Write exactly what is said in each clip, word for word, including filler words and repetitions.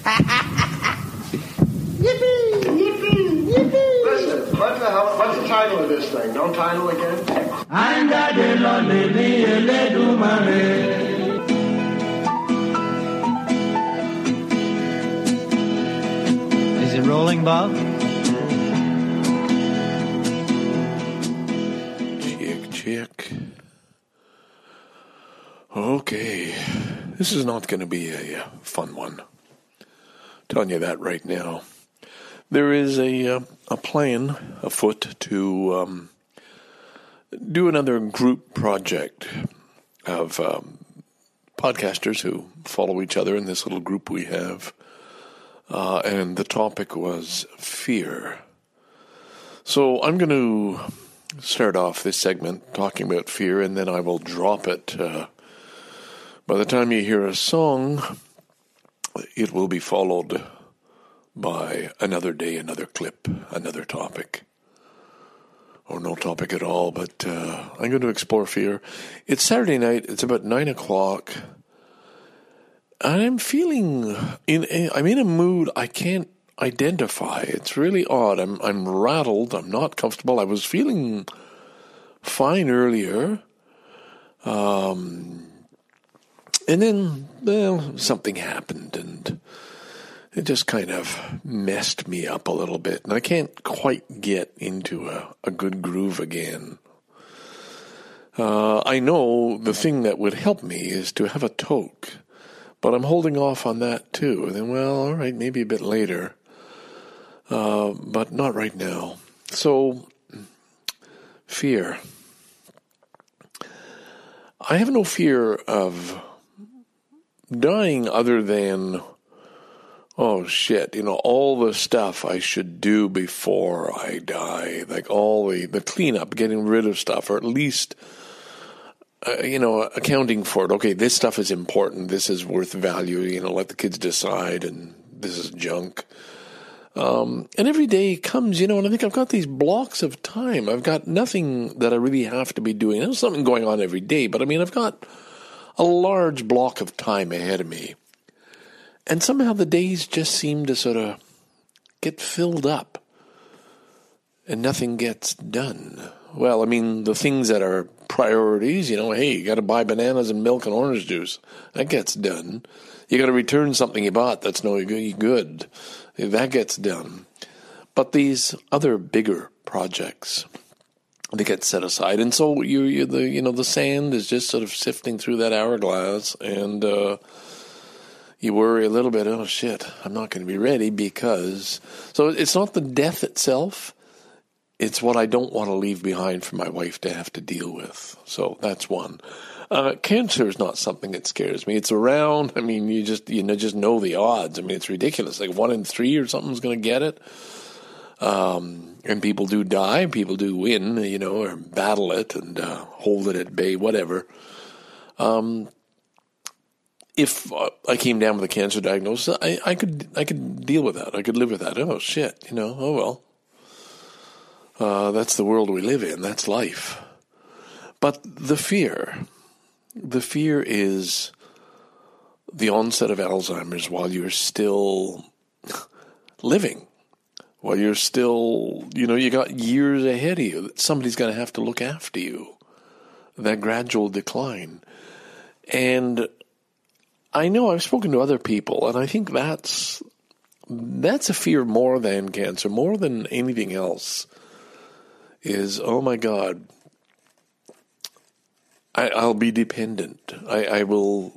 Yippee! Yippee! Yippee! Listen, what the hell, what's the title of this thing? Don't title again? Is it rolling, Bob? Check, check. Okay. This is not going to be a uh, fun one. Telling you that right now. There is a uh, a plan afoot to um, do another group project of um, podcasters who follow each other in this little group we have. Uh, and the topic was fear. So I'm going to start off this segment talking about fear, and then I will drop it. Uh, by the time you hear a song, it will be followed by another day, another clip, another topic. Or no topic at all, but uh, I'm going to explore fear. It's Saturday night. It's about nine o'clock. I'm feeling, in a, I'm in a mood I can't identify. It's really odd. I'm I'm rattled. I'm not comfortable. I was feeling fine earlier. Um, and then, well, something happened, and it just kind of messed me up a little bit. And I can't quite get into a, a good groove again. Uh, I know the thing that would help me is to have a toke. But I'm holding off on that too. And then, well, all right, maybe a bit later. Uh, but not right now. So, fear. I have no fear of dying other than, oh shit, you know, all the stuff I should do before I die. Like all the, the cleanup, getting rid of stuff, or at least... Uh, you know, accounting for it. Okay, this stuff is important. This is worth value. You know, let the kids decide, and this is junk. Um, and every day comes, you know, and I think I've got these blocks of time. I've got nothing that I really have to be doing. There's something going on every day, but I mean, I've got a large block of time ahead of me. And somehow the days just seem to sort of get filled up, and nothing gets done. Well, I mean, the things that are priorities, you know, hey, you got to buy bananas and milk and orange juice. That gets done. You got to return something you bought that's no good. That gets done. But these other bigger projects, they get set aside, and so you, you the you know the sand is just sort of sifting through that hourglass, and uh, you worry a little bit. Oh shit, I'm not going to be ready because. So it's not the death itself. It's what I don't want to leave behind for my wife to have to deal with. So that's one. Uh, cancer is not something that scares me. It's around. I mean, you just you know just know the odds. I mean, it's ridiculous. Like one in three or something's going to get it. Um, and people do die. People do win, you know, or battle it and uh, hold it at bay, whatever. Um, if uh, I came down with a cancer diagnosis, I, I could I could deal with that. I could live with that. Oh shit, you know. Oh well. Uh, that's the world we live in. That's life. But the fear, the fear is the onset of Alzheimer's while you're still living, while you're still, you know, you got years ahead of you. Somebody's going to have to look after you. That gradual decline. And I know I've spoken to other people, and I think that's that's a fear more than cancer, more than anything else. Is, oh my God, I, I'll be dependent. I, I will,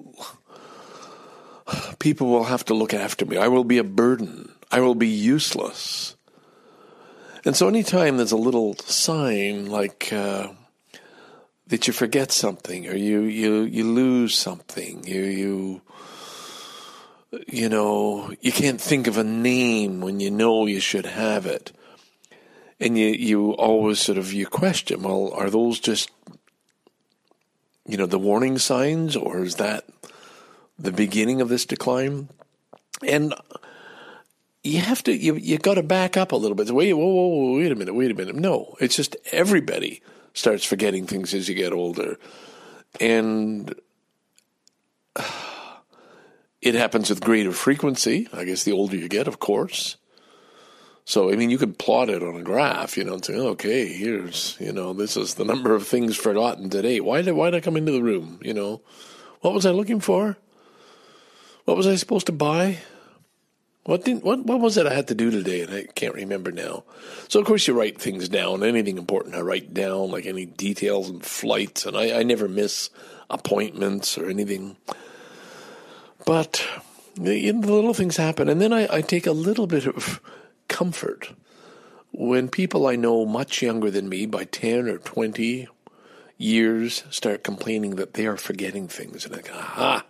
people will have to look after me. I will be a burden. I will be useless. And so anytime there's a little sign like uh, that you forget something or you, you, you lose something, you, you, you know, you can't think of a name when you know you should have it. And you, you always sort of, you question, well, are those just, you know, the warning signs, or is that the beginning of this decline? And you have to, you you got to back up a little bit. Wait, whoa, whoa, whoa, wait a minute, wait a minute. No, it's just everybody starts forgetting things as you get older. And it happens with greater frequency. I guess the older you get, of course. So, I mean, you could plot it on a graph, you know, and say, okay, here's, you know, this is the number of things forgotten today. Why did, why did I come into the room, you know? What was I looking for? What was I supposed to buy? What didn't, what, what was it I had to do today? And I can't remember now. So, of course, you write things down. Anything important I write down, like any details and flights. And I, I never miss appointments or anything. But you know, the little things happen. And then I, I take a little bit of comfort when people I know much younger than me by ten or twenty years start complaining that they are forgetting things. And I go, aha,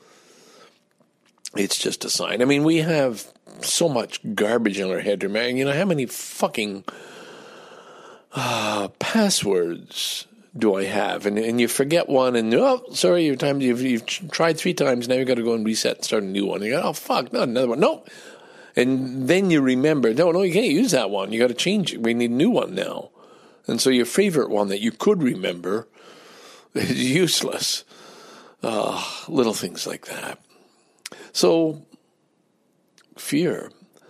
it's just a sign. I mean, we have so much garbage in our head. You know, how many fucking uh, passwords do I have? And and you forget one, and oh, sorry, your time you've you've tried three times. Now you've got to go and reset and start a new one. And you go, oh fuck, not another one. No. And then you remember, no, no, you can't use that one. You got to change it. We need a new one now. And so your favorite one that you could remember is useless. Uh, little things like that. So, fear.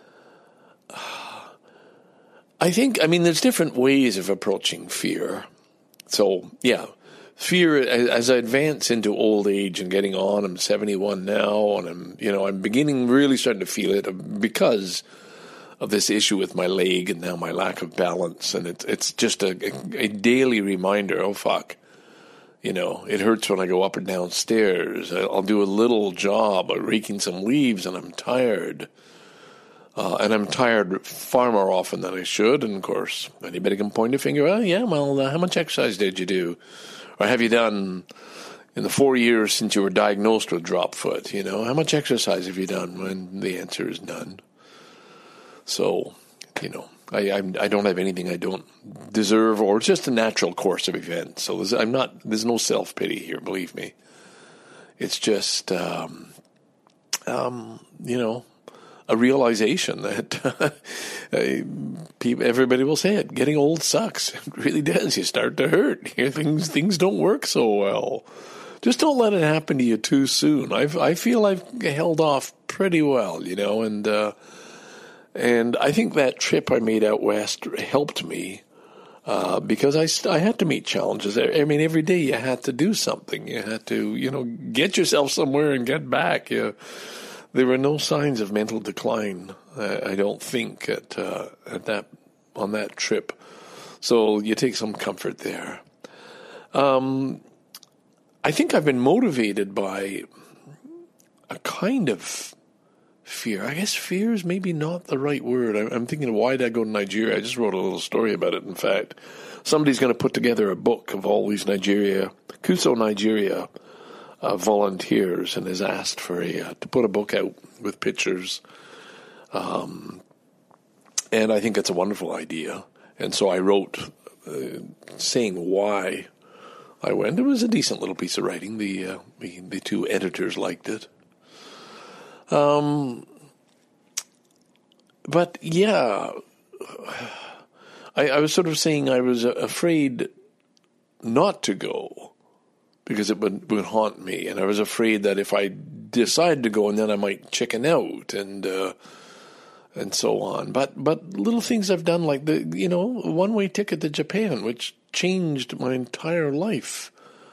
I think, I mean, there's different ways of approaching fear. So, yeah, fear, as I advance into old age and getting on, I'm seventy-one now, and I'm, you know, I'm beginning really starting to feel it because of this issue with my leg and now my lack of balance. And it's, it's just a, a, a daily reminder, oh, fuck. You know, it hurts when I go up and down stairs. I'll do a little job of raking some leaves, and I'm tired. Uh, and I'm tired far more often than I should. And, of course, anybody can point a finger, oh, yeah, well, uh, how much exercise did you do? Or have you done in the four years since you were diagnosed with drop foot? You know, how much exercise have you done? And the answer is none. So, you know, I I'm, I don't have anything I don't deserve, or it's just a natural course of events. So there's, I'm not. There's no self-pity here, believe me. It's just, um, um, you know, a realization that people, everybody will say it. Getting old sucks. It really does. You start to hurt. Things things don't work so well. Just don't let it happen to you too soon. I've I feel I've held off pretty well, you know, and uh, and I think that trip I made out west helped me uh, because I I had to meet challenges. I mean, every day you had to do something. You had to, you know, get yourself somewhere and get back. You. There were no signs of mental decline, I don't think, at uh, at that on that trip. So you take some comfort there. Um, I think I've been motivated by a kind of fear. I guess fear is maybe not the right word. I'm thinking, why did I go to Nigeria? I just wrote a little story about it, in fact. Somebody's going to put together a book of all these Nigeria, Kuso, Nigeria, Uh, volunteers, and has asked for a uh, to put a book out with pictures, um, and I think it's a wonderful idea. And so I wrote uh, saying why I went. It was a decent little piece of writing. The uh, the, the two editors liked it. Um, but yeah, I, I was sort of saying I was afraid not to go, because it would, would haunt me. And I was afraid that if I decided to go, and then I might chicken out and uh, and so on. But but little things I've done, like the, you know, one-way ticket to Japan, which changed my entire life.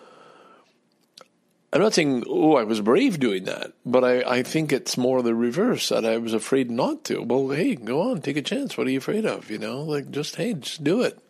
I'm not saying, oh, I was brave doing that, but I, I think it's more the reverse, that I was afraid not to. Well, hey, go on, take a chance. What are you afraid of? You know, like, just, hey, just do it.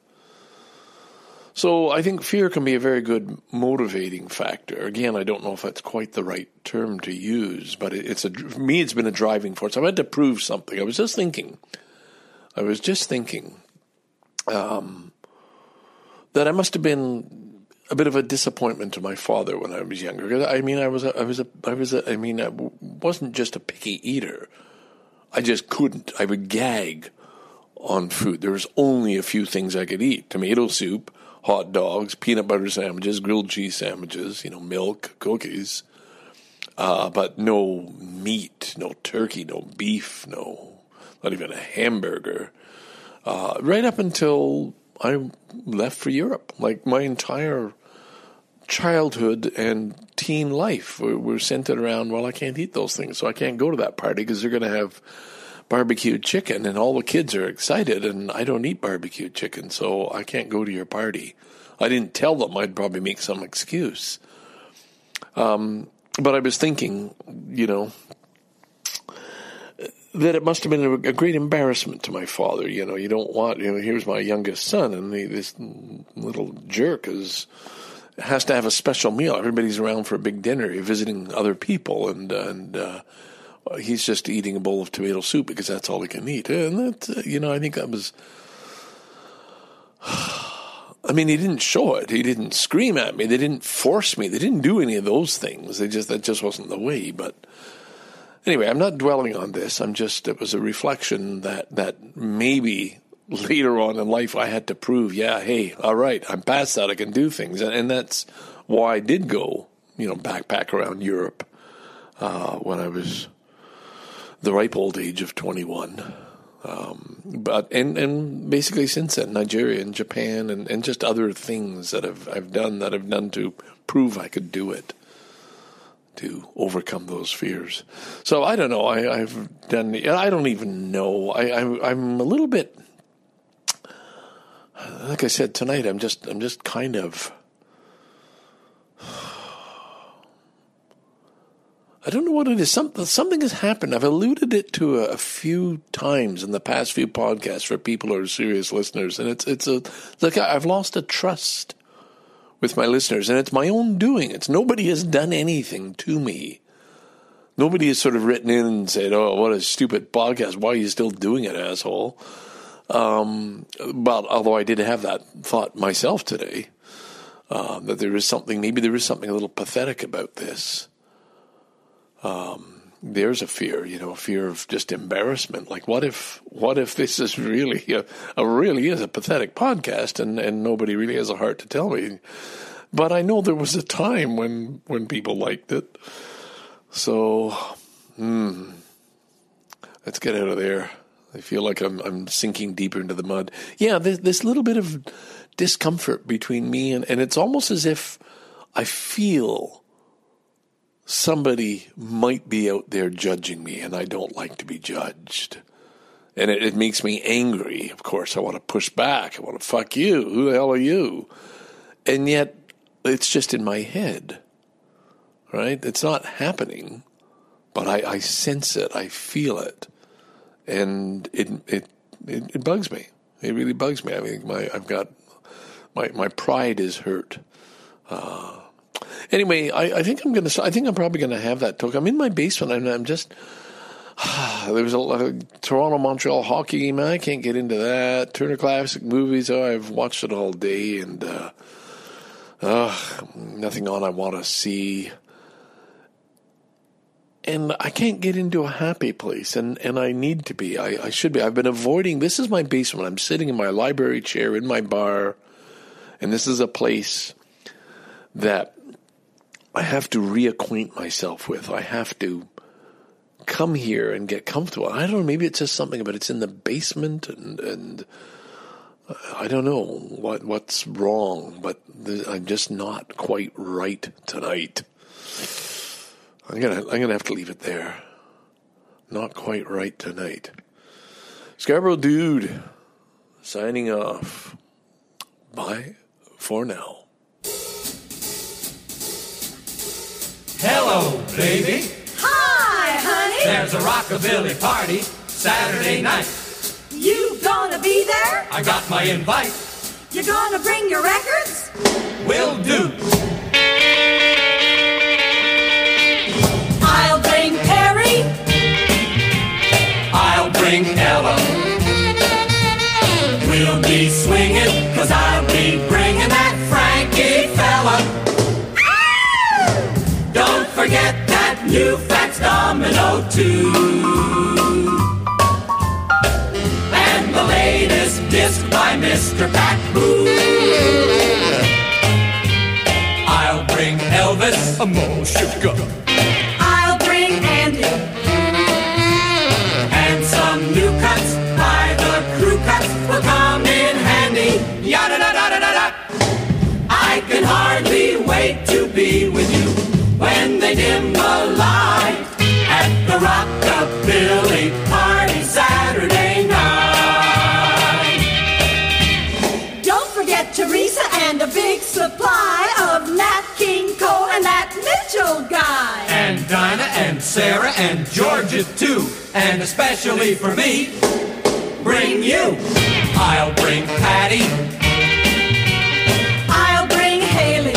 So I think fear can be a very good motivating factor. Again, I don't know if that's quite the right term to use, but it's a, for me, it's been a driving force. I've had to prove something. I was just thinking, I was just thinking um, that I must have been a bit of a disappointment to my father when I was younger. I mean, I was, a, I was, a, I was, a, I mean, I wasn't just a picky eater. I just couldn't. I would gag on food. There was only a few things I could eat: tomato soup, hot dogs, peanut butter sandwiches, grilled cheese sandwiches, you know, milk, cookies, uh, but no meat, no turkey, no beef, no, not even a hamburger, uh, right up until I left for Europe. Like, my entire childhood and teen life were, were centered around, well, I can't eat those things, so I can't go to that party because they're going to have barbecued chicken, and all the kids are excited, and I don't eat barbecued chicken, so I can't go to your party. I didn't tell them. I'd probably make some excuse. Um, but I was thinking, you know, that it must have been a, a great embarrassment to my father. You know, you don't want, you know, here's my youngest son, and he, this little jerk is has to have a special meal. Everybody's around for a big dinner. You're visiting other people, and and uh, he's just eating a bowl of tomato soup because that's all he can eat. And that, uh, you know, I think that was. I mean, he didn't show it. He didn't scream at me. They didn't force me. They didn't do any of those things. They just that just wasn't the way. But anyway, I'm not dwelling on this. I'm just it was a reflection that that maybe later on in life I had to prove, yeah, hey, all right, I'm past that. I can do things, and, and that's why I did go, you know, backpack around Europe uh, when I was the ripe old age of twenty-one. Um, but and, and basically since then, Nigeria and Japan and, and just other things that I've I've done that I've done to prove I could do it, to overcome those fears. So I don't know. I, I've done. I don't even know. I, I I'm a little bit. Like I said tonight, I'm just I'm just kind of. I don't know what it is. Something, something has happened. I've alluded it to a, a few times in the past few podcasts for people who are serious listeners, and it's it's a like I've lost a trust with my listeners, and it's my own doing. It's nobody has done anything to me. Nobody has sort of written in and said, "Oh, what a stupid podcast! Why are you still doing it, asshole?" Um, but although I did have that thought myself today, uh, that there is something, maybe there is something a little pathetic about this. Um, there's a fear, you know, a fear of just embarrassment. Like, what if, what if this is really a, a really is a pathetic podcast, and, and nobody really has a heart to tell me? But I know there was a time when, when people liked it. So, hmm, let's get out of there. I feel like I'm, I'm sinking deeper into the mud. Yeah. This, this little bit of discomfort between me and, and it's almost as if I feel somebody might be out there judging me, and I don't like to be judged. And it, it makes me angry. Of course, I want to push back. I want to fuck you. Who the hell are you? And yet, it's just in my head, right? It's not happening, but I, I sense it. I feel it. And it, it it it bugs me. It really bugs me. I mean, my I've got, my, my pride is hurt. Uh Anyway, I, I think I'm gonna. I think I'm probably gonna have that talk. I'm in my basement, and I'm just. There was a, a Toronto Montreal hockey game. I can't get into that. Turner Classic Movies. Oh, I've watched it all day, and uh, uh, nothing on I want to see. And I can't get into a happy place, and, and I need to be. I, I should be. I've been avoiding. This is my basement. I'm sitting in my library chair in my bar, and this is a place that I have to reacquaint myself with. I have to come here and get comfortable. I don't know, maybe it's just something, but it's in the basement, and, and I don't know what what's wrong, but I'm just not quite right tonight. I'm gonna I'm gonna have to leave it there. Not quite right tonight. Scarborough Dude, signing off. Bye for now. Hello, baby. Hi, honey. There's a rockabilly party Saturday night. You gonna be there? I got my invite. You gonna bring your records? Will do. I'll bring Perry. I'll bring Ella. We'll be swinging, cause I'll be bringing that Frankie fella. Don't forget that new Fats Domino too. And the latest disc by Mister Pat Boo. I'll bring Elvis, a more sugar. I'll bring Andy. And some new cuts by the crew cuts will come in handy. Yada da da da da da. I can hardly wait. wait to be with you when they dim the light at the Rockabilly Party Saturday night. Don't forget Teresa and a big supply of Nat King Cole and that Mitchell guy. And Dinah and Sarah and Georgia too. And especially for me, bring you. I'll bring Patty. I'll bring Haley.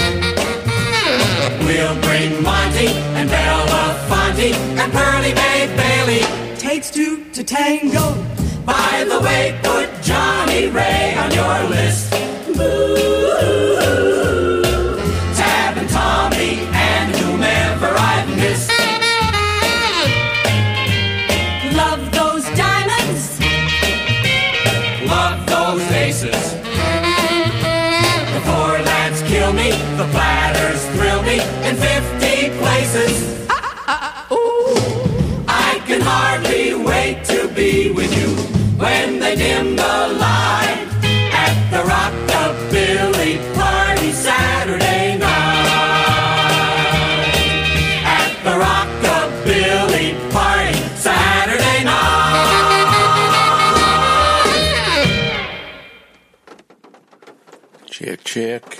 We'll bring Monty and Belafonte and Pearly Mae Bailey. Takes two to tango. By the way, put Johnny Ray on your list. Boo. Tab and Tommy and whomever I've missed. Love those diamonds. Love those aces. The four lads kill me, the platters thrill me in fifty places. I can hardly wait to be with you when they dim the light at the Rockabilly Party Saturday night. At the Rockabilly Party Saturday night. Check, check.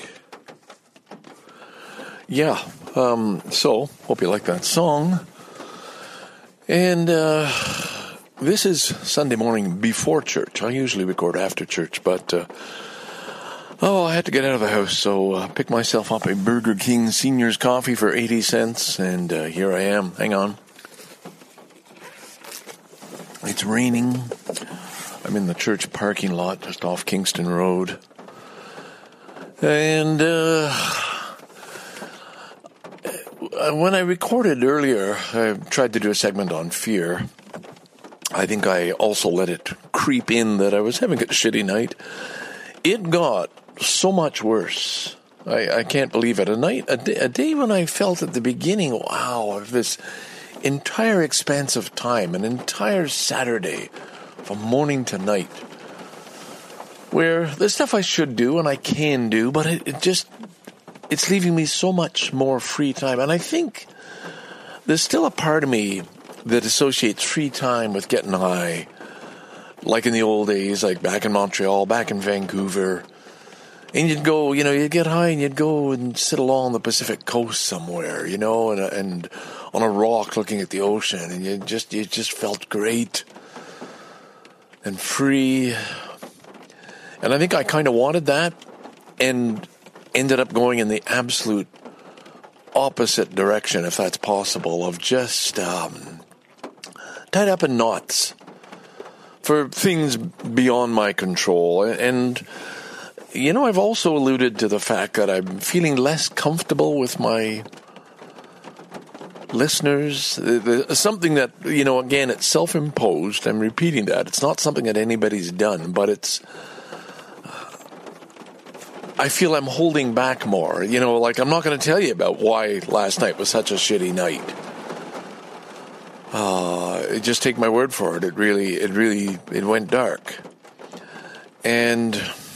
Yeah, um, so, hope you like that song. And uh, this is Sunday morning before church. I usually record after church, but uh, oh, I had to get out of the house, so uh, picked myself up a Burger King Senior's coffee for eighty cents, and uh, here I am. Hang on. It's raining. I'm in the church parking lot just off Kingston Road. And uh, when I recorded earlier, I tried to do a segment on fear. I think I also let it creep in that I was having a shitty night. It got so much worse. I, I can't believe it. A night, a day, a day when I felt at the beginning, wow, of this entire expanse of time, an entire Saturday from morning to night, where there's stuff I should do and I can do, but it, it just, it's leaving me so much more free time. And I think there's still a part of me that associates free time with getting high, like in the old days, like back in Montreal, back in Vancouver. And you'd go, you know, you'd get high and you'd go and sit along the Pacific coast somewhere, you know, and and on a rock looking at the ocean, and you just you just felt great and free. And I think I kind of wanted that, and ended up going in the absolute opposite direction, if that's possible, of just um, tied up in knots for things beyond my control. And, you know, I've also alluded to the fact that I'm feeling less comfortable with my listeners. Something that, you know, again, it's self-imposed. I'm repeating that. It's not something that anybody's done, but it's, I feel I'm holding back more. You know, like, I'm not going to tell you about why last night was such a shitty night. Uh, just take my word for it. It really, it really, it went dark. And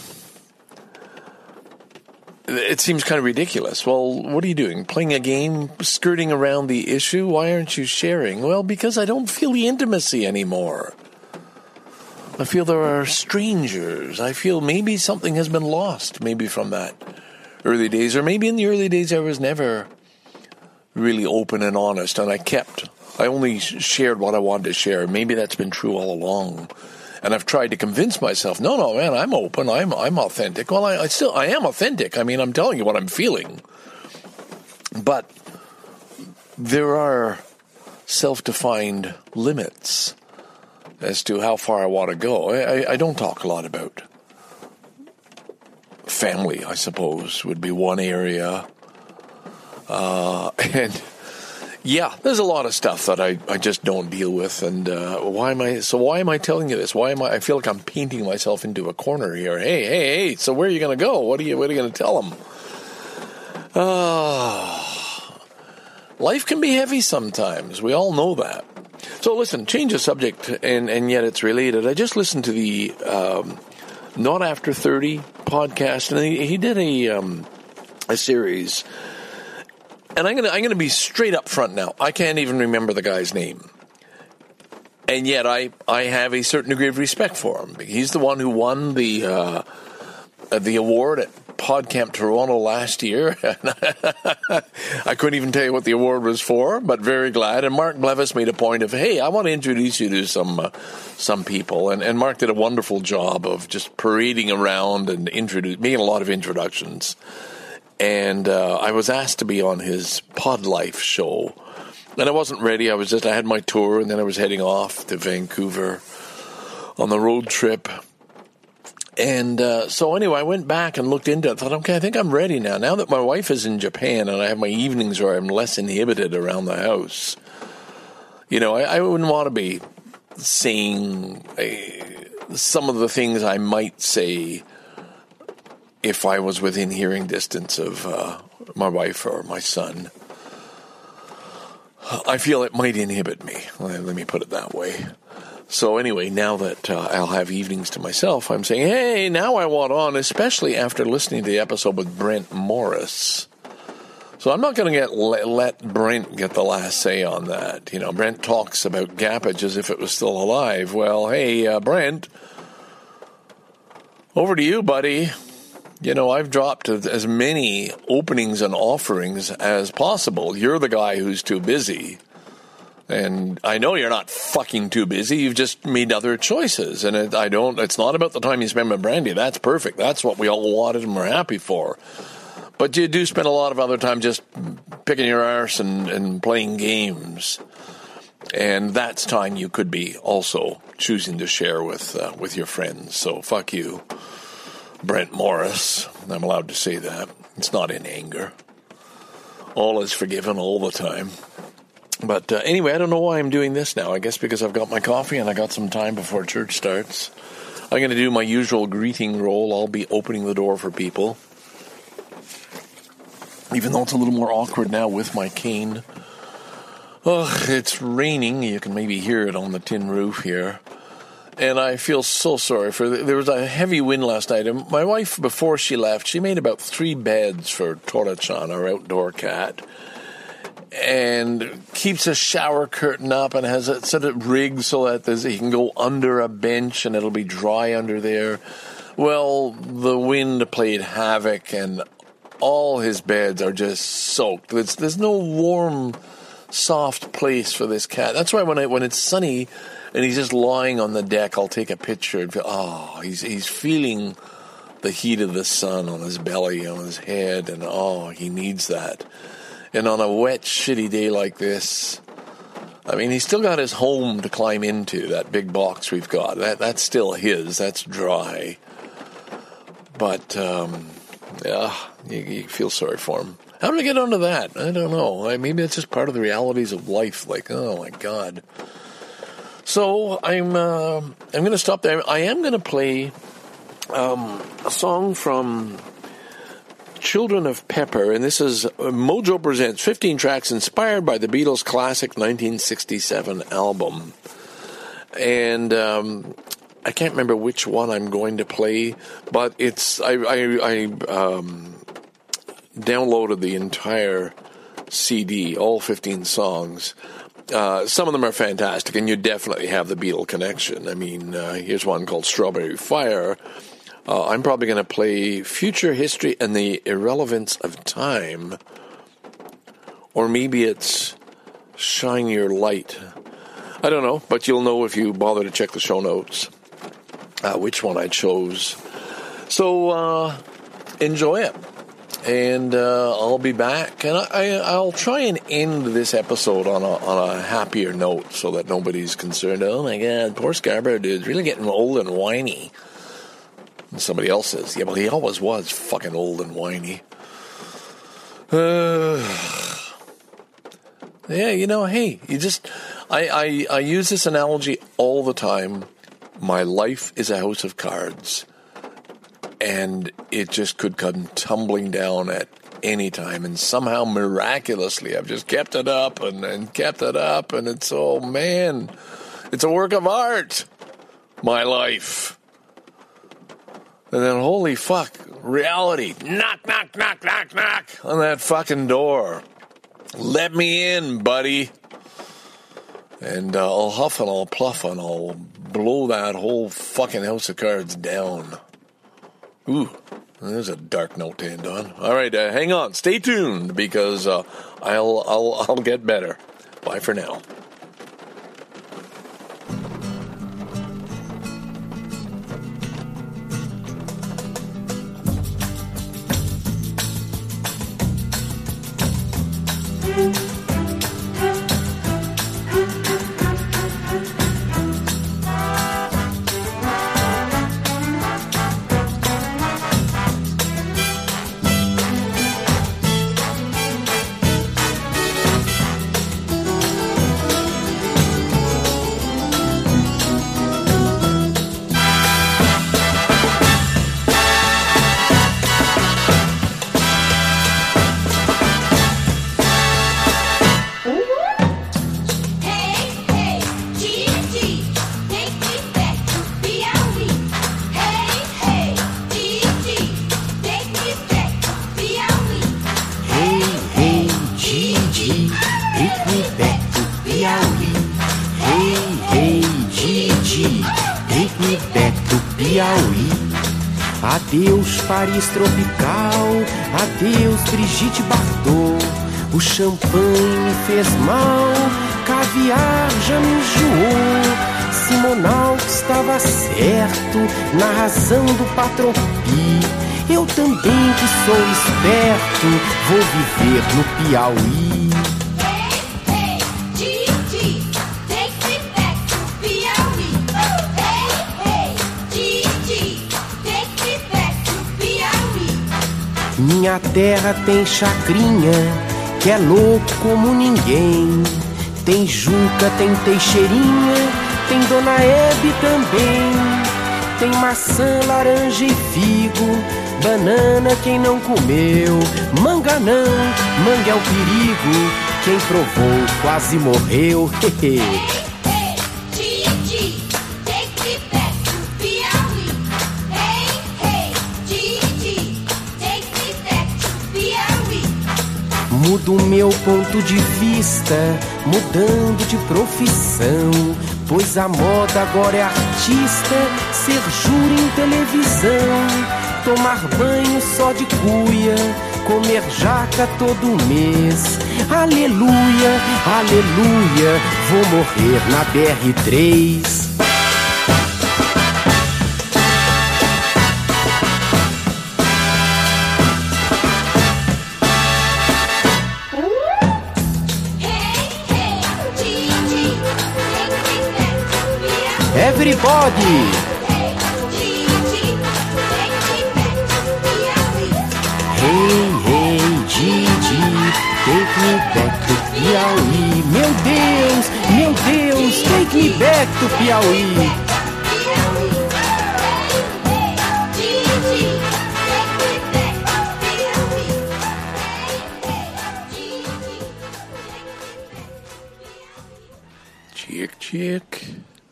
it seems kind of ridiculous. Well, what are you doing? Playing a game, skirting around the issue? Why aren't you sharing? Well, because I don't feel the intimacy anymore. I feel there are strangers. I feel maybe something has been lost, maybe from that early days, or maybe in the early days I was never really open and honest, and I kept, I only shared what I wanted to share. Maybe that's been true all along, and I've tried to convince myself, no, no, man, I'm open, I'm I'm authentic. Well, I, I still, I am authentic. I mean, I'm telling you what I'm feeling, but there are self-defined limits as to how far I want to go. I, I don't talk a lot about family, I suppose, would be one area. Uh, and, yeah, there's a lot of stuff that I, I just don't deal with. And uh, why am I, so why am I telling you this? Why am I, I feel like I'm painting myself into a corner here. Hey, hey, hey, so where are you going to go? What are you, what are you going to tell them? Uh, life can be heavy sometimes. We all know that. So listen, change the subject, and, and yet it's related. I just listened to the um, Not After thirty podcast, and he, he did a um, a series. And I'm gonna I'm gonna be straight up front now. I can't even remember the guy's name, and yet I I have a certain degree of respect for him. He's the one who won the uh, the award at PodCamp Toronto last year. I couldn't even tell you what the award was for, but very glad. And Mark Blevis made a point of, hey, I want to introduce you to some uh, some people, and and Mark did a wonderful job of just parading around and introduce making a lot of introductions. And uh, I was asked to be on his Pod Life show. And I wasn't ready. I was just, I had my tour, and then I was heading off to Vancouver on the road trip. And uh, so anyway, I went back and looked into it. I thought, okay, I think I'm ready now. Now that my wife is in Japan and I have my evenings where I'm less inhibited around the house, you know, I, I wouldn't want to be saying uh, some of the things I might say if I was within hearing distance of uh, my wife or my son. I feel it might inhibit me. Let me put it that way. So anyway, now that uh, I'll have evenings to myself, I'm saying, hey, now I want on, especially after listening to the episode with Brent Morris. So I'm not going to get let, let Brent get the last say on that. You know, Brent talks about Gappage as if it was still alive. Well, hey, uh, Brent, over to you, buddy. You know, I've dropped as many openings and offerings as possible. You're the guy who's too busy. And I know you're not fucking too busy. You've just made other choices. And it, I don't, it's not about the time you spend with Brandy. That's perfect. That's what we all wanted and we're happy for. But you do spend a lot of other time just picking your arse and, and playing games. And that's time you could be also choosing to share with uh, with your friends. So fuck you, Brent Morris. I'm allowed to say that. It's not in anger. All is forgiven all the time. But uh, anyway, I don't know why I'm doing this now. I guess because I've got my coffee and I got some time before church starts. I'm going to do my usual greeting roll. I'll be opening the door for people. Even though it's a little more awkward now with my cane. Oh, it's raining. You can maybe hear it on the tin roof here. And I feel so sorry for the, there was a heavy wind last night. And my wife, before she left, she made about three beds for Tora-chan, our outdoor cat. And keeps a shower curtain up and has it sort of rigged so that there's, he can go under a bench and it'll be dry under there. Well, the wind played havoc and all his beds are just soaked. There's, there's no warm, soft place for this cat. That's why when I, when it's sunny and he's just lying on the deck, I'll take a picture and feel, oh, he's he's feeling the heat of the sun on his belly, on his head, and oh, he needs that. And on a wet, shitty day like this, I mean, he's still got his home to climb into, that big box we've got. That That's still his. That's dry. But, um, yeah, you, you feel sorry for him. How did I get onto that? I don't know. I, maybe it's just part of the realities of life. Like, oh, my God. So I'm uh, I'm going to stop there. I am going to play um, a song from Children of Pepper, and this is uh, Mojo Presents fifteen tracks inspired by the Beatles' classic nineteen sixty-seven album. And um, I can't remember which one I'm going to play, but it's I I, I um, downloaded the entire C D, all fifteen songs. Uh, some of them are fantastic, and you definitely have the Beatle connection. I mean, uh, here's one called Strawberry Fire. Uh, I'm probably going to play Future History and the Irrelevance of Time. Or maybe it's Shine Your Light. I don't know, but you'll know if you bother to check the show notes uh, which one I chose. So uh, enjoy it. And uh, I'll be back, and I, I, I'll try and end this episode on a, on a happier note so that nobody's concerned. Oh my God, poor Scarborough dude's really getting old and whiny. And somebody else says, yeah, well, he always was fucking old and whiny. Uh, yeah, you know, hey, you just, I, I, I use this analogy all the time. My life is a house of cards. And it just could come tumbling down at any time. And somehow, miraculously, I've just kept it up and, and kept it up. And it's, oh, man, it's a work of art, my life. And then, holy fuck, reality. Knock, knock, knock, knock, knock on that fucking door. Let me in, buddy. And uh, I'll huff and I'll pluff and I'll blow that whole fucking house of cards down. Ooh, there's a dark note to end on. All right, uh, hang on. Stay tuned because uh, I'll, I'll, I'll get better. Bye for now. Adeus Paris tropical, adeus Brigitte Bardot. O champanhe me fez mal, caviar já me enjoou. Simonal estava certo na razão do patropi. Eu também que sou esperto, vou viver no Piauí. Minha terra tem chacrinha, que é louco como ninguém. Tem Juca, tem Teixeirinha, tem Dona Hebe também. Tem maçã, laranja e figo, banana quem não comeu. Manga não, manga é o perigo, quem provou quase morreu. Mudo meu ponto de vista, mudando de profissão, pois a moda agora é artista, ser júri em televisão, tomar banho só de cuia, comer jaca todo mês. Aleluia, aleluia, vou morrer na B R três. Everybody! Hey, hey, Gigi, take me back to Piauí. Meu Deus, meu Deus, take me back to Piauí. Chick, chick.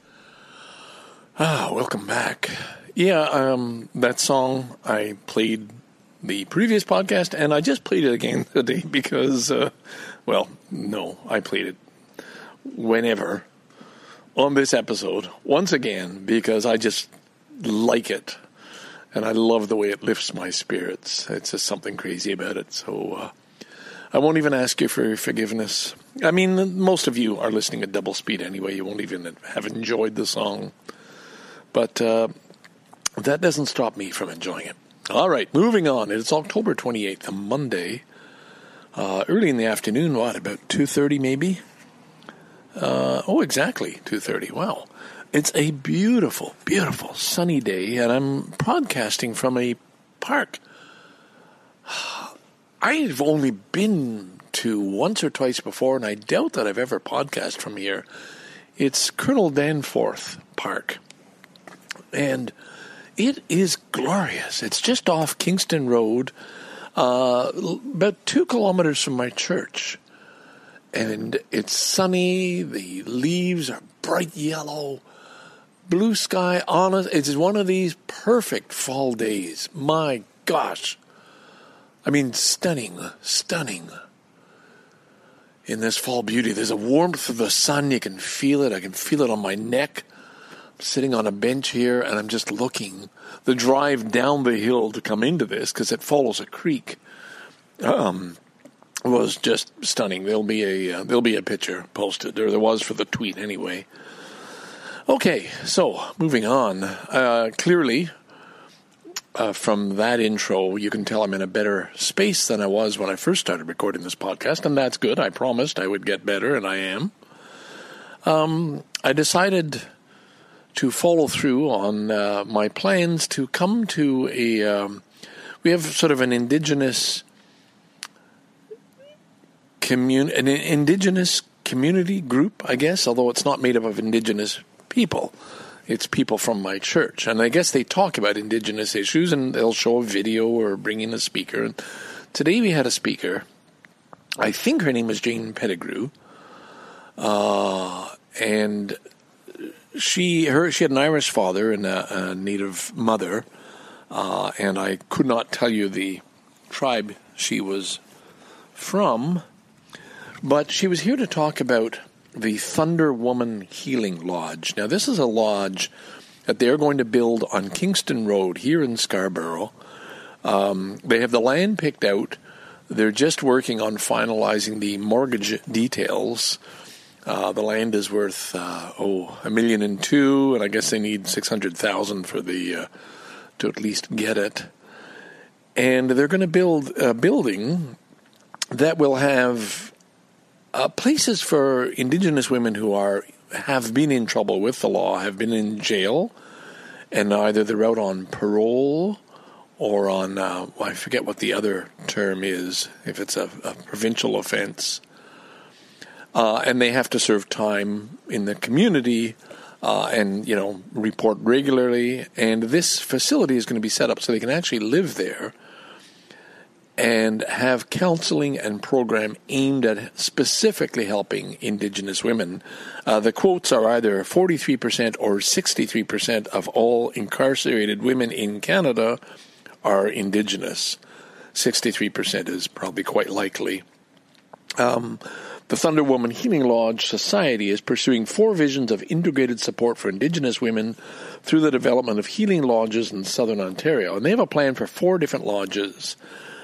Ah, welcome back. Yeah, um, that song I played the previous podcast, and I just played it again today because, uh, well, no, I played it whenever on this episode once again because I just like it, and I love the way it lifts my spirits. It's just something crazy about it, so uh, I won't even ask you for forgiveness. I mean, most of you are listening at double speed anyway. You won't even have enjoyed the song. But uh, that doesn't stop me from enjoying it. All right, moving on. It's October twenty-eighth, a Monday. Uh, early in the afternoon, what, about two thirty maybe? Uh, oh, exactly, two thirty. Wow. It's a beautiful, beautiful sunny day, and I'm broadcasting from a park. I've only been to once or twice before, and I doubt that I've ever podcast from here. It's Colonel Danforth Park. And it is glorious. It's just off Kingston Road, uh, about two kilometers from my church. And it's sunny. The leaves are bright yellow. blue sky, honest. It's one of these perfect fall days. My gosh. I mean, stunning, stunning. In this fall beauty, there's a warmth of the sun. You can feel it. I can feel it on my neck. I'm sitting on a bench here, and I'm just looking. The drive down the hill to come into this, because it follows a creek, um, was just stunning. There'll be a uh, there'll be a picture posted, or there was for the tweet anyway. Okay, so moving on. Uh, clearly, uh, from that intro, you can tell I'm in a better space than I was when I first started recording this podcast, and that's good. I promised I would get better, and I am. Um, I decided to follow through on uh, my plans to come to a... Um, we have sort of an indigenous... Commun- an indigenous community group, I guess, although it's not made up of indigenous people. It's people from my church. And I guess they talk about indigenous issues, and they'll show a video or bring in a speaker. And today we had a speaker. I think her name was Jane Pettigrew. Uh, and she her she had an Irish father and a, a Native mother. Uh, and I could not tell you the tribe she was from. But she was here to talk about the Thunder Woman Healing Lodge. Now, this is a lodge that they're going to build on Kingston Road here in Scarborough. Um, they have the land picked out. They're just working on finalizing the mortgage details. Uh, the land is worth, uh, oh, a million and two, and I guess they need six hundred thousand for the uh, to at least get it. And they're going to build a building that will have Uh, places for Indigenous women who are have been in trouble with the law, have been in jail, and either they're out on parole or on, uh, well, I forget what the other term is, if it's a, a provincial offense. Uh, and they have to serve time in the community uh, and, you know, report regularly. And this facility is going to be set up so they can actually live there and have counseling and program aimed at specifically helping Indigenous women. Uh, the quotes are either forty-three percent or sixty-three percent of all incarcerated women in Canada are Indigenous. sixty-three percent is probably quite likely. Um, the Thunder Woman Healing Lodge Society is pursuing four visions of integrated support for Indigenous women through the development of healing lodges in southern Ontario. And they have a plan for four different lodges.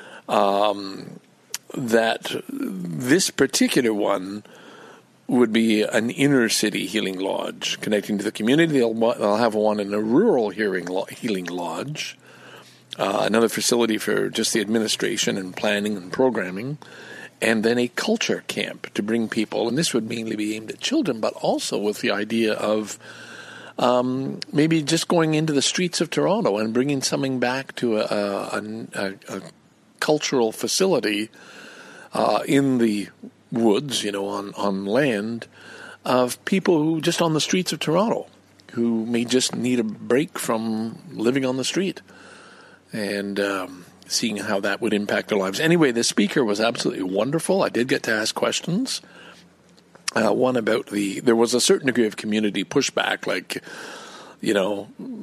Um, that this particular one would be an inner city healing lodge connecting to the community. They'll, they'll have one in a rural healing, healing lodge, uh, another facility for just the administration and planning and programming, and then a culture camp to bring people, and this would mainly be aimed at children, but also with the idea of um, maybe just going into the streets of Toronto and bringing something back to a, a, a, a cultural facility uh, in the woods, you know, on, on land of people who just on the streets of Toronto who may just need a break from living on the street and um, seeing how that would impact their lives. Anyway, the speaker was absolutely wonderful. I did get to ask questions. Uh, one about the, there was a certain degree of community pushback, like, you know,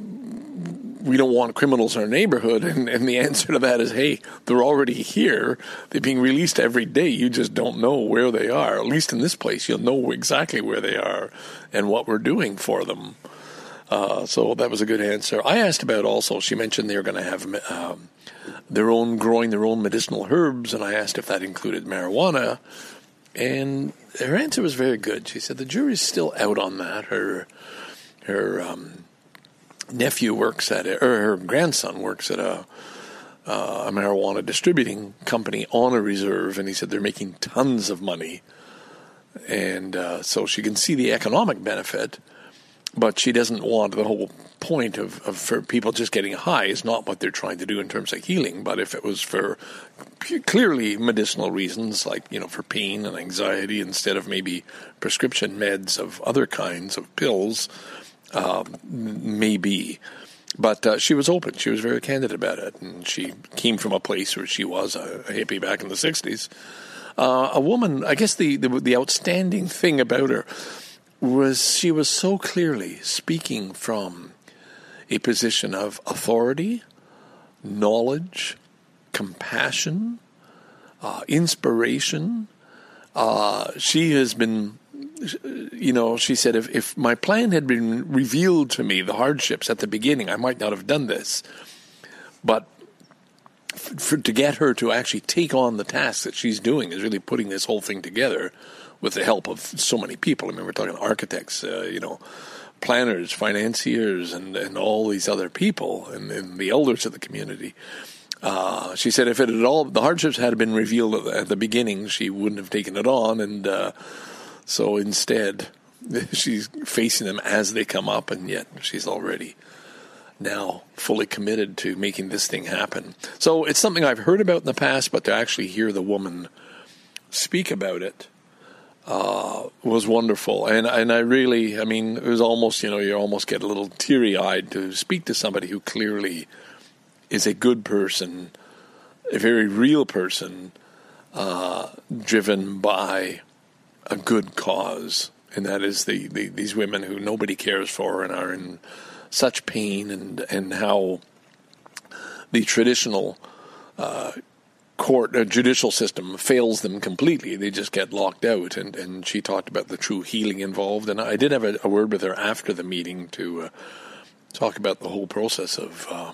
we don't want criminals in our neighborhood, and, and the answer to that is, hey, they're already here. They're being released every day. You just don't know where they are. At least in this place, you'll know exactly where they are and what we're doing for them. Uh, so that was a good answer. I asked about also, she mentioned they're going to have um, their own, growing their own medicinal herbs, and I asked if that included marijuana, and her answer was very good. She said the jury's still out on that. Her, her, um, nephew works at it, or her grandson works at a, uh, a marijuana distributing company on a reserve, and he said they're making tons of money. And uh, so she can see the economic benefit, but she doesn't want the whole point of, of for people just getting high is not what they're trying to do in terms of healing. But if it was for clearly medicinal reasons, like, you know, for pain and anxiety instead of maybe prescription meds of other kinds of pills, Uh, maybe. But uh, she was open. She was very candid about it. And she came from a place where she was a, a hippie back in the sixties. Uh, a woman, I guess the, the the outstanding thing about her was she was so clearly speaking from a position of authority, knowledge, compassion, uh, inspiration. Uh, she has been, you know, she said, if, if my plan had been revealed to me, the hardships at the beginning, I might not have done this. But for, to get her to actually take on the task that she's doing is really putting this whole thing together with the help of so many people. I mean, we're talking architects, uh, you know, planners, financiers, and, and all these other people, and, and the elders of the community. Uh, she said if it had all, the hardships had been revealed at the, at the beginning, she wouldn't have taken it on, and uh, so instead, she's facing them as they come up, and yet she's already now fully committed to making this thing happen. So it's something I've heard about in the past, but to actually hear the woman speak about it uh, was wonderful. And and I really, I mean, it was almost, you know, you almost get a little teary-eyed to speak to somebody who clearly is a good person, a very real person, uh, driven by a good cause. And that is the, the these women who nobody cares for and are in such pain, and, and how the traditional uh, court, uh, judicial system fails them completely. They just get locked out. And, and she talked about the true healing involved. And I did have a, a word with her after the meeting to uh, talk about the whole process of uh,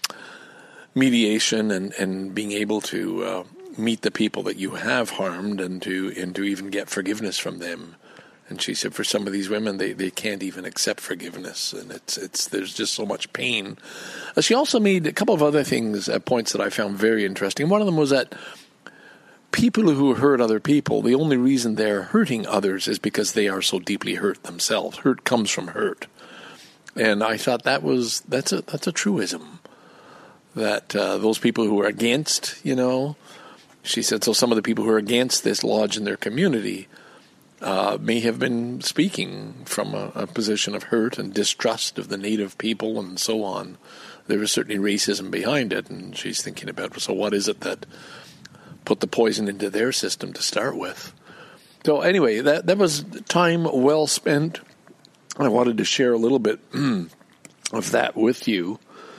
mediation and, and being able to uh, meet the people that you have harmed, and to and to even get forgiveness from them. And she said, for some of these women, they, they can't even accept forgiveness, and it's it's there's just so much pain. Uh, she also made a couple of other things, uh, points that I found very interesting. One of them was that people who hurt other people, the only reason they're hurting others is because they are so deeply hurt themselves. Hurt comes from hurt, and I thought that was that's a that's a truism. That uh, those people who are against, you know, she said, so some of the people who are against this lodge in their community Uh, may have been speaking from a, a position of hurt and distrust of the native people and so on. There was certainly racism behind it, and she's thinking about, so what is it that put the poison into their system to start with? So anyway, that, that was time well spent. I wanted to share a little bit of that with you.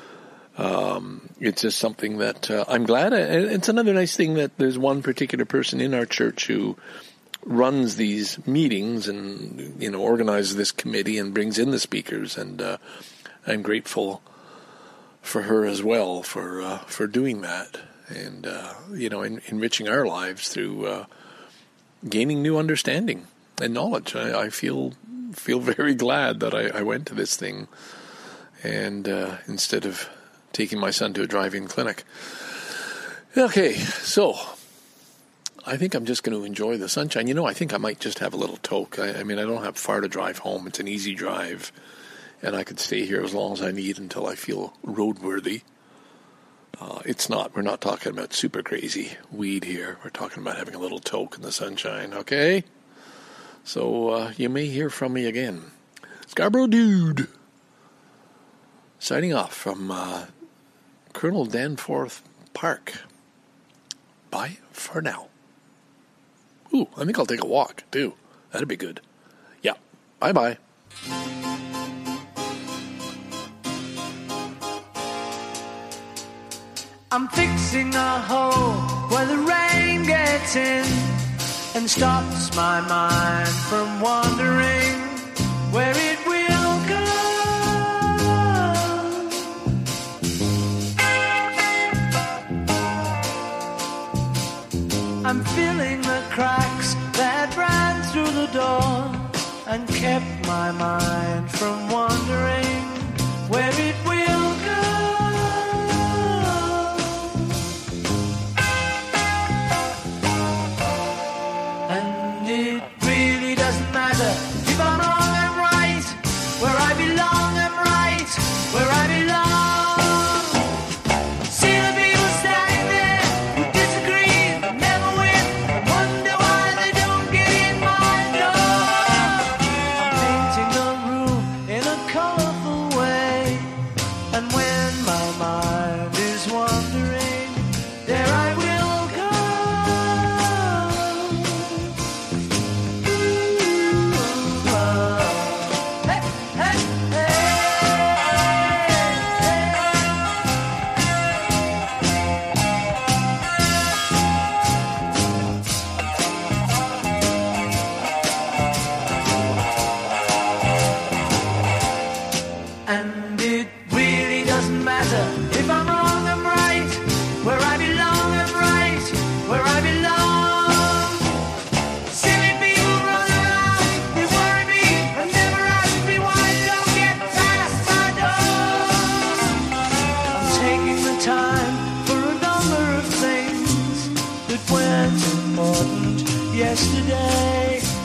Um, it's just something that uh, I'm glad. I, it's another nice thing that there's one particular person in our church who runs these meetings and, you know, organizes this committee and brings in the speakers, and uh, I'm grateful for her as well for uh, for doing that, and uh, you know, en- enriching our lives through uh, gaining new understanding and knowledge. I, I feel feel very glad that I, I went to this thing, and uh, instead of taking my son to a drive-in clinic. Okay, so I think I'm just going to enjoy the sunshine. You know, I think I might just have a little toke. I, I mean, I don't have far to drive home. It's an easy drive, and I could stay here as long as I need until I feel roadworthy. Uh, it's not, we're not talking about super crazy weed here. We're talking about having a little toke in the sunshine, okay? So uh, you may hear from me again. Scarborough Dude, signing off from uh, Colonel Danforth Park. Bye for now. Ooh, I think I'll take a walk, too. That'd be good. Yeah. Bye-bye. I'm fixing a hole where the rain gets in and stops my mind from wandering where it will go. I'm filling the cracks that ran through the door and kept my mind from wandering where it will go. And it really doesn't matter if I'm wrong, I'm right. Where I belong, I'm right. Where I belong. See the people standing there who disagree but never win. Wonder why they don't get in my door. I'm painting the room in a colorful way, and when my mind is wandering, there I will go. Ooh, ah.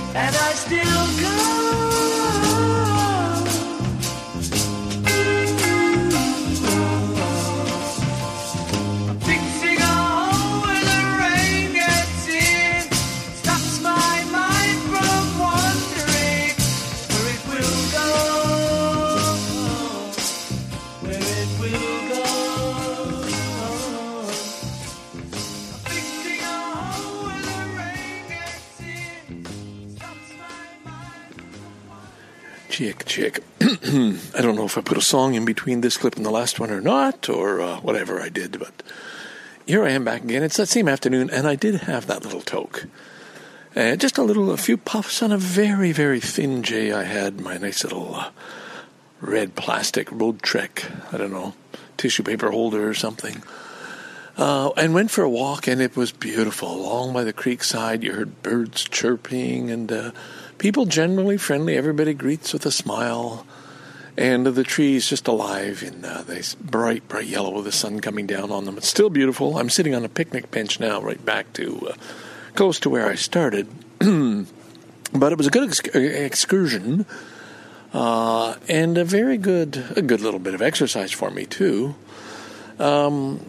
and I still go. Fixing a hole where the rain gets in stops my mind from wandering where it will go, where it will go. Fixing a hole where the rain gets in stops my mind from wandering. Chick, chick. I don't know if I put a song in between this clip and the last one or not, or uh, whatever I did, but here I am back again. It's that same afternoon, and I did have that little toke. Uh, just a little, a few puffs on a very, very thin J I had, my nice little uh, red plastic Road Trek, I don't know, tissue paper holder or something. Uh, and went for a walk, and it was beautiful. Along by the creek side, you heard birds chirping, and uh, people generally friendly. Everybody greets with a smile. And the trees just alive in uh, this bright, bright yellow with the sun coming down on them. It's still beautiful. I'm sitting on a picnic bench now, right back to uh, close to where I started. But it was a good ex- excursion, uh, and a very good, a good little bit of exercise for me too. Um,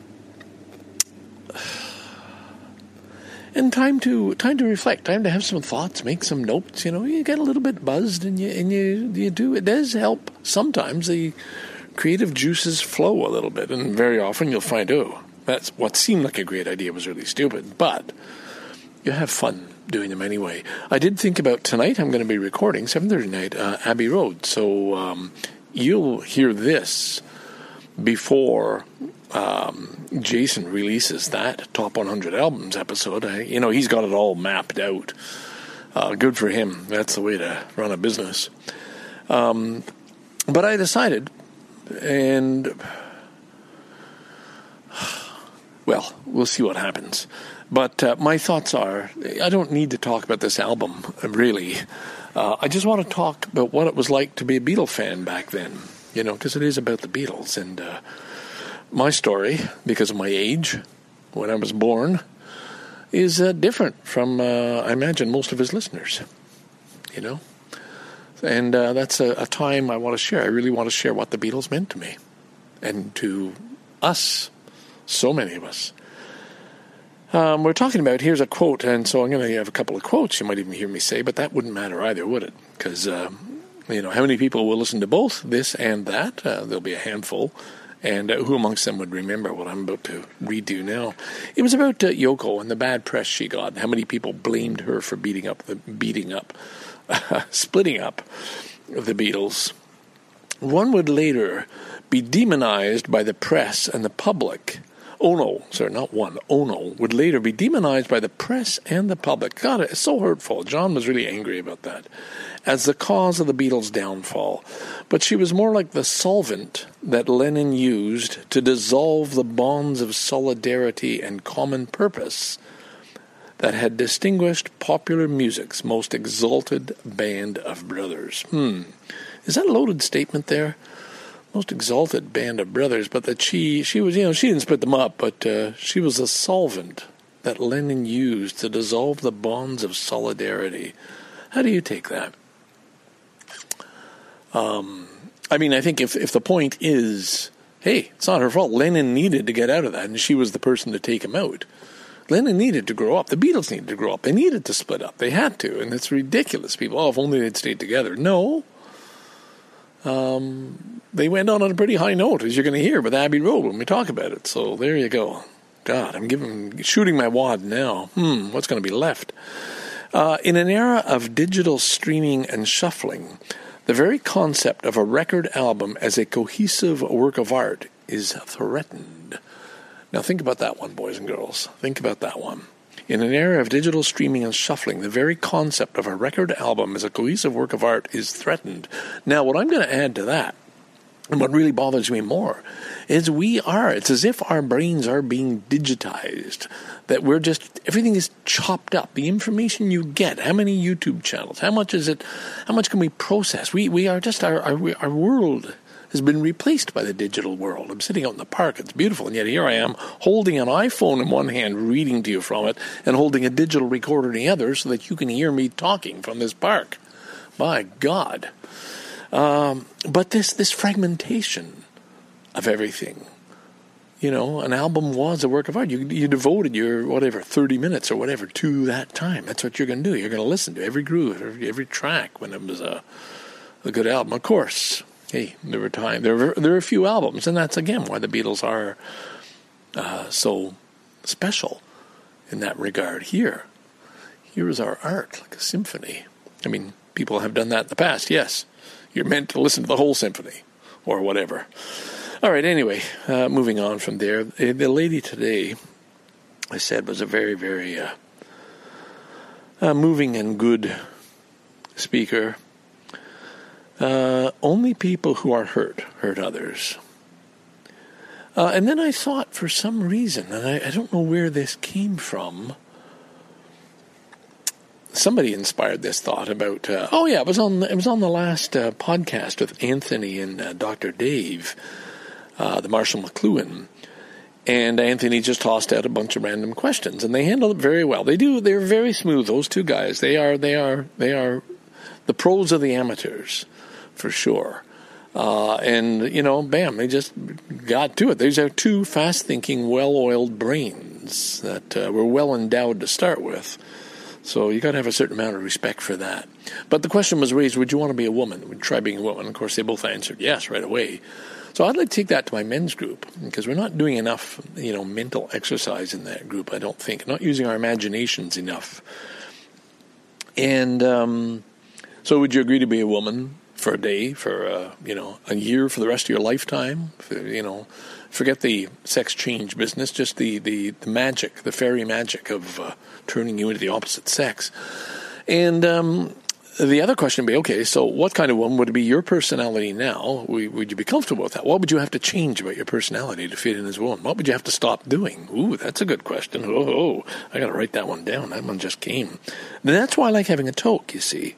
and time to time to reflect, time to have some thoughts, make some notes. You know, you get a little bit buzzed, and you and you you do. It does help sometimes. The creative juices flow a little bit, and very often you'll find, oh, that's what seemed like a great idea was really stupid, but you have fun doing them anyway. I did think about tonight. I'm going to be recording seven thirty night uh, Abbey Road, so um, you'll hear this before um, Jason releases that Top one hundred Albums episode. I, you know, he's got it all mapped out. Uh, good for him. That's the way to run a business. Um, but I decided, and well, we'll see what happens. But uh, my thoughts are, I don't need to talk about this album, really. Uh, I just want to talk about what it was like to be a Beatle fan back then, you know, because it is about the Beatles. And uh, my story, because of my age, when I was born, is uh, different from, uh, I imagine, most of his listeners, you know. And uh, that's a, a time I want to share. I really want to share what the Beatles meant to me and to us, so many of us. Um, we're talking about, here's a quote, and so I'm going to have a couple of quotes you might even hear me say, but that wouldn't matter either, would it? Because, uh, you know, how many people will listen to both this and that? Uh, there'll be a handful. And uh, who amongst them would remember what I'm about to redo now? It was about uh, Yoko and the bad press she got, and how many people blamed her for beating up, the beating up, splitting up the Beatles. One would later be demonized by the press and the public. Ono, sorry, not one, Ono, would later be demonized by the press and the public. God, it's so hurtful. John was really angry about that. As the cause of the Beatles' downfall. But she was more like the solvent that Lennon used to dissolve the bonds of solidarity and common purpose that had distinguished popular music's most exalted band of brothers. Hmm. Is that a loaded statement there? Most exalted band of brothers, but that she, she was, you know, she didn't split them up, but uh, she was a solvent that Lennon used to dissolve the bonds of solidarity. How do you take that? Um, I mean, I think if, if the point is, hey, it's not her fault. Lennon needed to get out of that, and she was the person to take him out. Lennon needed to grow up. The Beatles needed to grow up. They needed to split up. They had to, and it's ridiculous. People, oh, if only they'd stayed together. No. Um, they went on on a pretty high note, as you're going to hear with Abbey Road when we talk about it. So there you go. God, I'm giving shooting my wad now. Hmm, what's going to be left? Uh, in an era of digital streaming and shuffling, the very concept of a record album as a cohesive work of art is threatened. Now think about that one, boys and girls. Think about that one. In an era of digital streaming and shuffling, the very concept of a record album as a cohesive work of art is threatened. Now, what I'm going to add to that, and what really bothers me more, is we are, it's as if our brains are being digitized, that we're just, everything is chopped up. The information you get, how many YouTube channels, how much is it, how much can we process? We we are just, our our, our world has been replaced by the digital world. I'm sitting out in the park. It's beautiful. And yet here I am holding an iPhone in one hand, reading to you from it, and holding a digital recorder in the other so that you can hear me talking from this park. My God. Um, but this, this fragmentation of everything. You know, an album was a work of art. You you devoted your, whatever, thirty minutes or whatever to that time. That's what you're going to do. You're going to listen to every groove, every, every track when it was a, a good album. Of course, hey, there were time. There were, there were a few albums, and that's, again, why the Beatles are uh, so special in that regard. Here, here is our art, like a symphony. I mean, people have done that in the past, yes. You're meant to listen to the whole symphony or whatever. All right, anyway, uh, moving on from there. The lady today, I said, was a very, very uh, uh, moving and good speaker. Uh, only people who are hurt hurt others. Uh, and then I thought, for some reason, and I, I don't know where this came from, somebody inspired this thought about, uh, oh yeah, it was on, it was on the last uh, podcast with Anthony and uh, Doctor Dave, Uh, the Marshall McLuhan, and Anthony just tossed out a bunch of random questions, and they handled it very well. They do; they're very smooth. Those two guys, they are, they are, they are the pros of the amateurs, for sure. Uh, and you know, bam, they just got to it. These are two fast-thinking, well-oiled brains that uh, were well endowed to start with. So you got to have a certain amount of respect for that. But the question was raised: would you want to be a woman? Would you try being a woman? Of course, they both answered yes right away. So I'd like to take that to my men's group, because we're not doing enough, you know, mental exercise in that group, I don't think. Not using our imaginations enough. And um, so would you agree to be a woman for a day, for, uh, you know, a year, for the rest of your lifetime? For, you know, forget the sex change business, just the, the, the magic, the fairy magic of uh, turning you into the opposite sex. And um the other question would be, okay, so what kind of woman would be your personality now? Would you be comfortable with that? What would you have to change about your personality to fit in as a woman? What would you have to stop doing? Ooh, that's a good question. Oh, oh I got to write that one down. That one just came. And that's why I like having a talk, you see.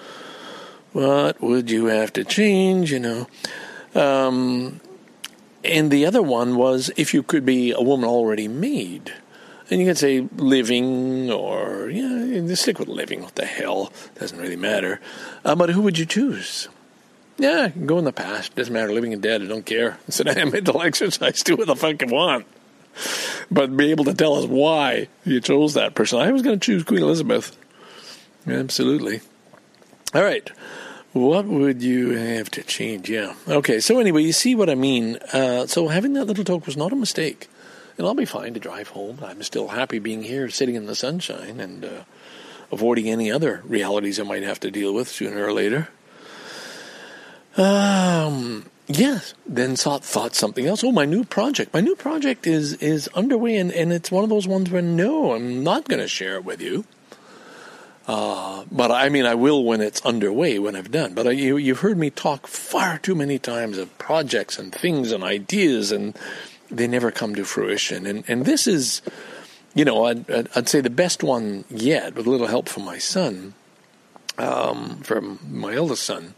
What would you have to change, you know? Um, and the other one was if you could be a woman already made. And you can say living or, yeah, just stick with living. What the hell? Doesn't really matter. Uh, but who would you choose? Yeah, you can go in the past. Doesn't matter. Living and dead, I don't care. It's an mental exercise. Do what the fuck you want. But be able to tell us why you chose that person. I was going to choose Queen Elizabeth. Absolutely. All right. What would you have to change? Yeah. Okay, so anyway, you see what I mean. Uh, so having that little talk was not a mistake. And I'll be fine to drive home. I'm still happy being here, sitting in the sunshine, and uh, avoiding any other realities I might have to deal with sooner or later. Um, yes, then thought, thought something else. Oh, my new project. My new project is, is underway, and, and it's one of those ones where, no, I'm not going to share it with you. Uh, but, I mean, I will when it's underway, when I've done. But I, you, you've heard me talk far too many times of projects and things and ideas, and they never come to fruition. And and this is, you know, I'd, I'd say the best one yet, with a little help from my son, um, from my eldest son.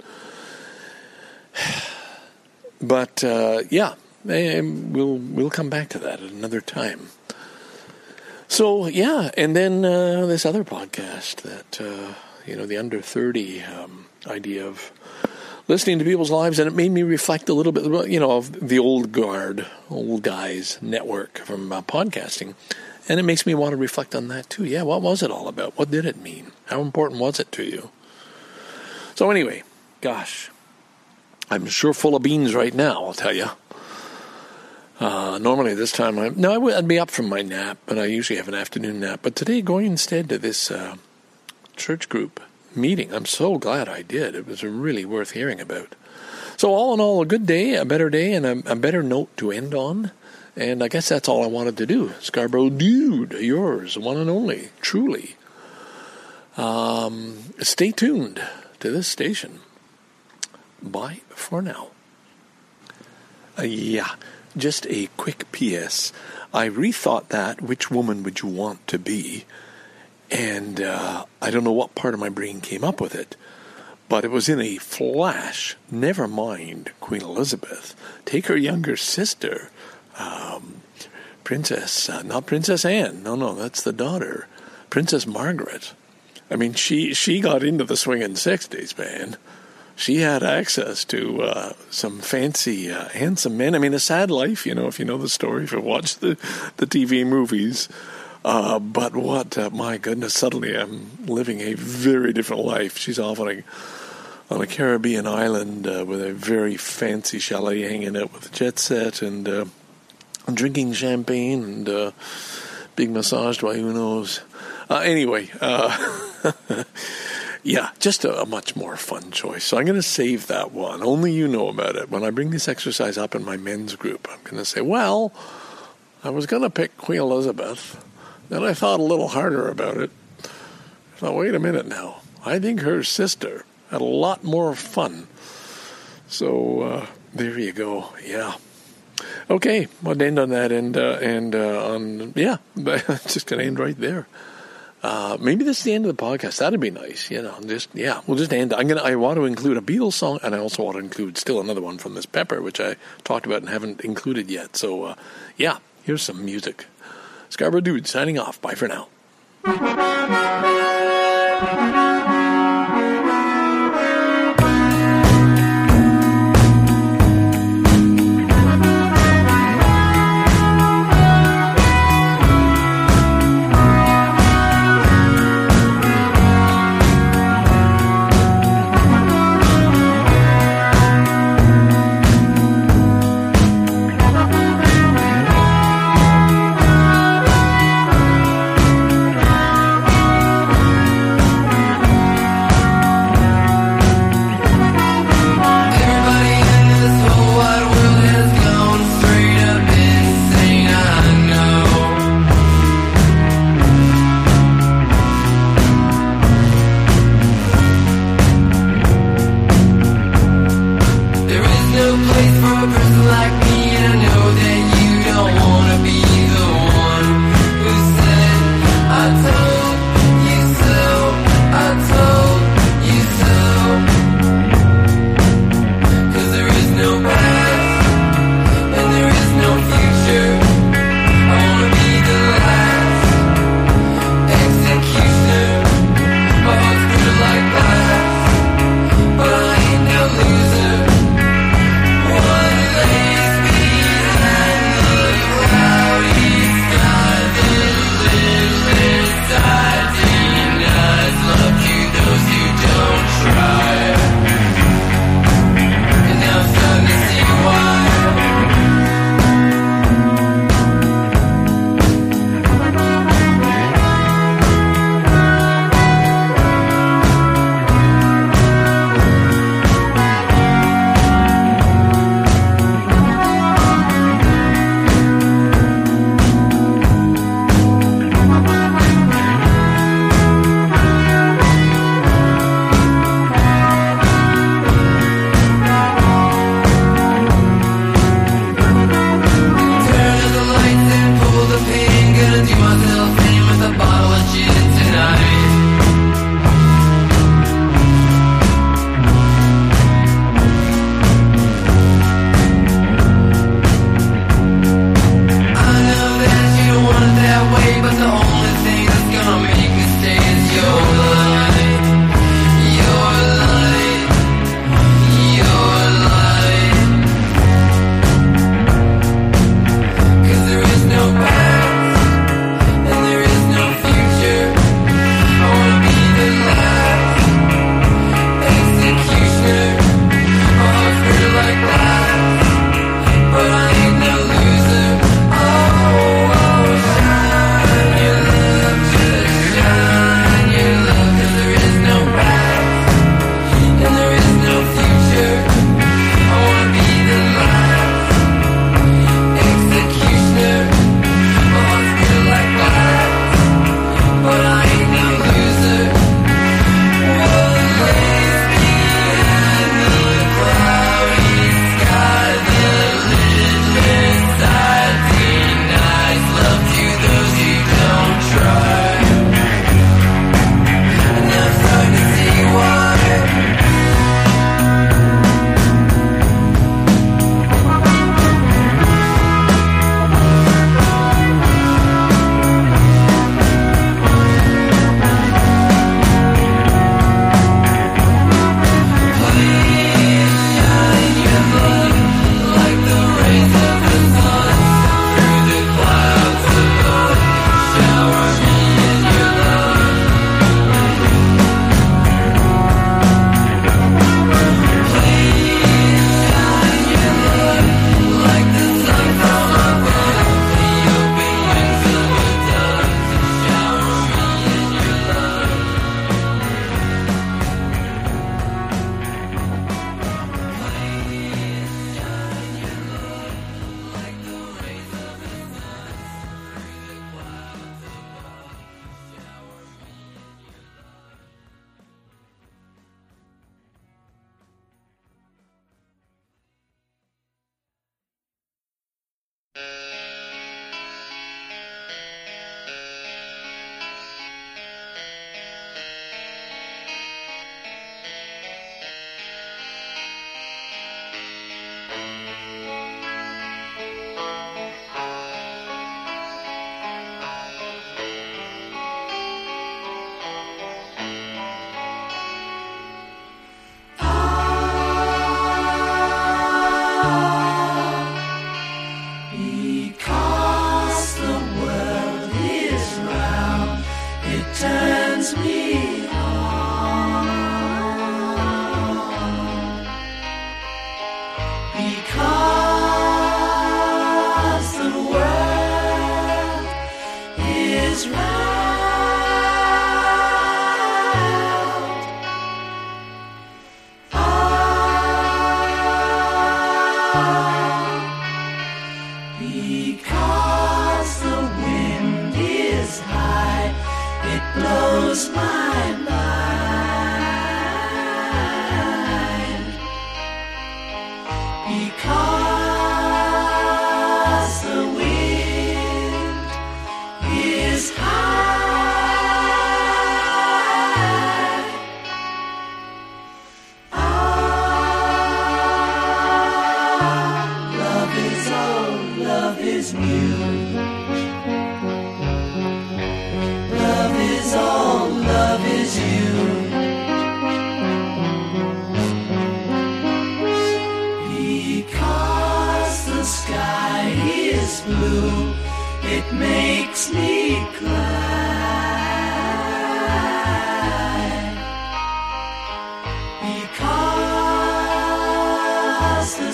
But, uh, yeah, we'll, we'll come back to that at another time. So, yeah, and then uh, this other podcast that, uh, you know, the under thirty um, idea of listening to people's lives, and it made me reflect a little bit, you know, of the old guard, old guys network from uh, podcasting. And it makes me want to reflect on that too. Yeah, what was it all about? What did it mean? How important was it to you? So anyway, gosh, I'm sure full of beans right now, I'll tell you. Uh, normally this time, I, no, I would, I'd be up from my nap, but I usually have an afternoon nap. But today, going instead to this uh, church group meeting, I'm so glad I did. It was really worth hearing about. So all in all, a good day, a better day, and a, a better note to end on. And I guess that's all I wanted to do. Scarborough Dude, yours, one and only, truly. Um, stay tuned to this station. Bye for now. Uh, yeah, just a quick P S. I rethought that, which woman would you want to be? And uh, I don't know what part of my brain came up with it. but it was in a flash. Never mind Queen Elizabeth. Take her younger sister, um, Princess, uh, not Princess Anne. No, no, that's the daughter. Princess Margaret. I mean, she, she got into the swinging sixties, man. She had access to uh, some fancy, uh, handsome men. I mean, a sad life, you know, if you know the story, if you watch the, the T V movies. Uh, but what, uh, my goodness, suddenly I'm living a very different life. She's off on a, on a Caribbean island uh, with a very fancy chalet, hanging out with a jet set and uh, drinking champagne and uh, being massaged by who knows. Uh, anyway, uh, yeah, just a, a much more fun choice. So I'm going to save that one. Only you know about it. When I bring this exercise up in my men's group, I'm going to say, well, I was going to pick Queen Elizabeth. Then I thought a little harder about it. I thought, wait a minute now. I think her sister had a lot more fun. So uh, there you go. Yeah. Okay, I'll end on that, and uh, and uh, on yeah, just gonna end right there. Uh, maybe this is the end of the podcast. That'd be nice, you know. Just yeah, we'll just end. I'm gonna. I want to include a Beatles song, and I also want to include still another one from Miss Pepper, which I talked about and haven't included yet. So uh, yeah, here's some music. Scarborough Dude signing off. Bye for now.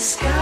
sky.